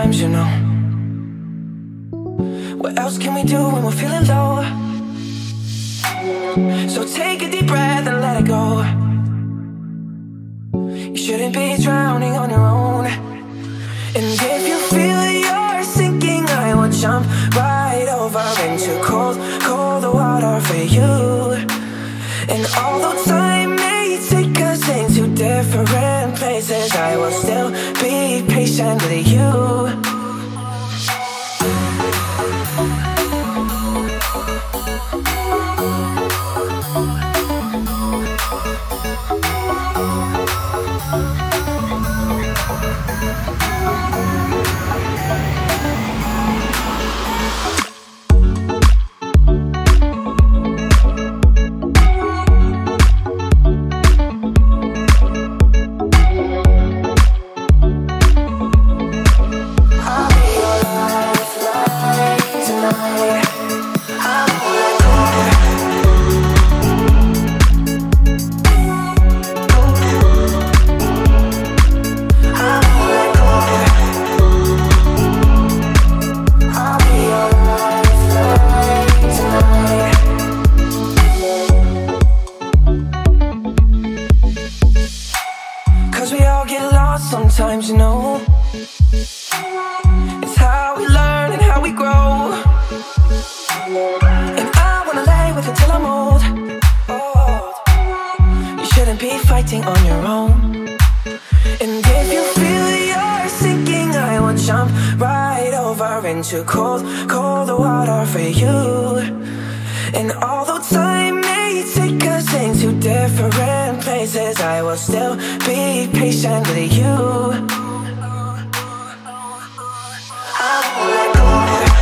sometimes, you know. What else can we do when we're feeling low? So take a deep breath and let it go. You shouldn't be drowning on your own. And if you feel you're sinking, I will jump right over into cold, cold water for you. And although time may take us into different places, I will still be patient with you. Sometimes, you know, it's how we learn and how we grow. And I wanna lay with you till I'm old. You shouldn't be fighting on your own. And if you feel you're sinking, I will jump right over into cold, cold water for you. And although time may take us into different places, I will still be patient with you. I won't let go.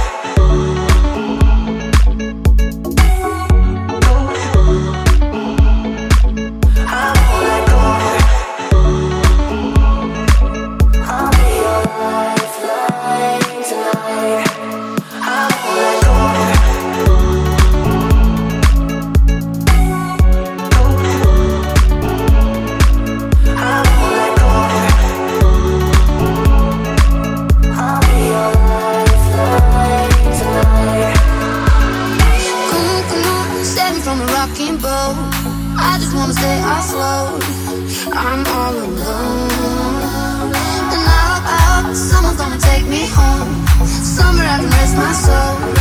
I won't let go. I'll be your lifeline tonight. I won't let go. I just wanna stay afloat. I'm all alone. And I hope someone's gonna take me home, somewhere I can rest my soul.